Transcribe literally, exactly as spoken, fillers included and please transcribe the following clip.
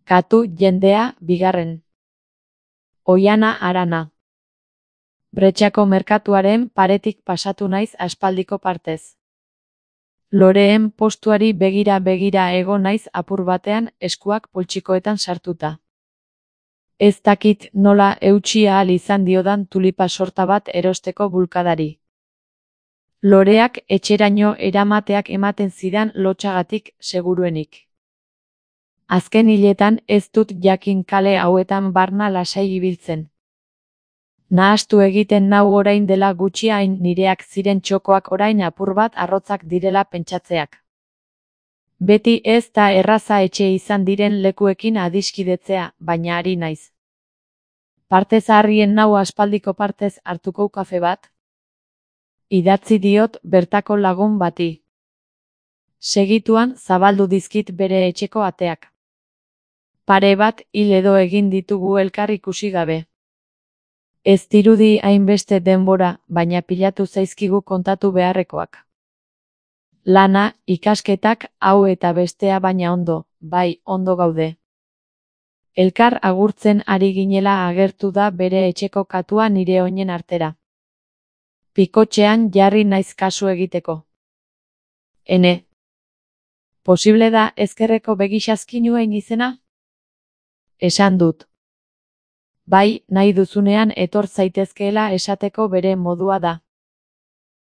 Katu jendea, bigarren. Oiana Arana. Bretxako merkatuaren paretik pasatu naiz aspaldiko partez. Loreen postuari begira begira ego naiz apur batean eskuak poltsikoetan sartuta. Ez dakit nola eutsi ahal izan diodan tulipa sorta bat erosteko bulkadari. Loreak etxeraino eramateak ematen zidan lotsagatik seguruenik. Azken hiletan ez dut jakin kale hauetan barna lasai ibiltzen. Nahastu egiten nau orain dela gutxi hain nireak ziren txokoak orain apur bat arrotzak direla pentsatzeak. Beti ez da erraza etxe izan diren lekuekin adiskidetzea, baina ari naiz. Partez harrien nau aspaldiko partez hartuko kafe bat? Idatzi diot bertako lagun bati. Segituan zabaldu dizkit bere etxeko ateak. Pare bat hil edo egin ditugu elkar ikusi gabe. Ez dirudi hainbeste denbora, baina pilatu zaizkigu kontatu beharrekoak. Lana, ikasketak, hau eta bestea baina ondo, bai, ondo gaude. Elkar agurtzen ari ginela agertu da bere etxeko katua nire oinen artera. Pikotxean jarri naiz kasu egiteko. Ene. Posible da ezkerreko begixazkinuain izena? Esan dut. Bai, nahi duzunean etor zaitezkeela esateko bere modua da.